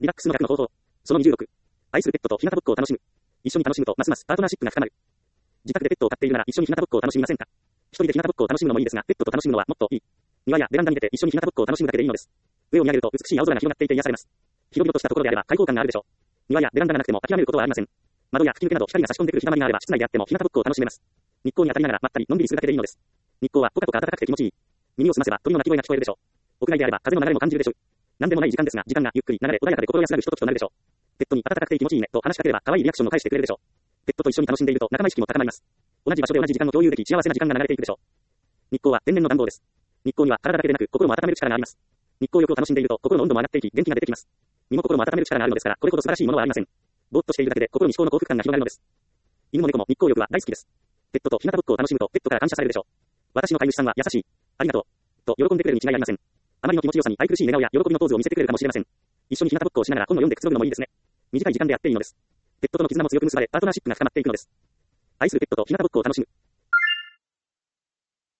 リラックスの学の方法。その26。愛するペットと日向ぼっこを楽しむ。一緒に楽しむとますますパートナーシップが深まる。自宅でペットを飼っているなら一緒に日向ぼっこを楽しみませんか？一人で日向ぼっこを楽しむのもいいですが、ペットと楽しむのはもっといい。庭やベランダに出て一緒に日向ぼっこを楽しむだけでいいのです。上を見上げると美しい青空が広がっていて癒されます。広々としたところであれば開放感があるでしょう。庭やベランダがなくても諦めることはありません。窓や吹き抜けなど光が差し込んでくる日だまりがあれば室内であっても日向ぼっこを楽しめます。日光に当たりながらまったりのんびりするだけでいいのです。日光はポカポカ暖かくて気持ちいい。耳を澄ませば鳥の鳴き声が聞こえるでしょう。屋外であれば風の流れも感じるでしょう。何でもない時間ですが、時間がゆっくり流れ穏やかで心安らぐひとときとなるでしょう。ペットに暖かくて気持ちいいねと話しかければ可愛いリアクションを返してくれるでしょう。ペットと一緒に楽しんでいると仲間意識も高まります。同じ場所で同じ時間を共有でき幸せな時間が流れていくでしょう。日光は天然の暖房です。日光には体だけでなく心も温める力があります。日光浴を楽しんでいると心の温度も上がっていき元気が出てきます。身も心も温める力があるのですから、これほど素晴らしいものはありません。ぼーっとしているだけで心に至高の幸福感が広がるのです。犬も猫も日光浴は大好きです。ペットと日向ぼっこを楽しむとペットから感謝されるでしょう。私の飼い主さんは優しい。ありがとう。と喜んでくれるに違いありません。あまりの気持ちよさに愛くるしい笑顔や喜びのポーズを見せてくれるかもしれません。一緒に日向ぼっこをしながら本を読んでくつろぐのもいいですね。短い時間であっていいのです。ペットとの絆も強く結ばれ、パートナーシップが深まっていくのです。愛するペットと日向ぼっこを楽しむ。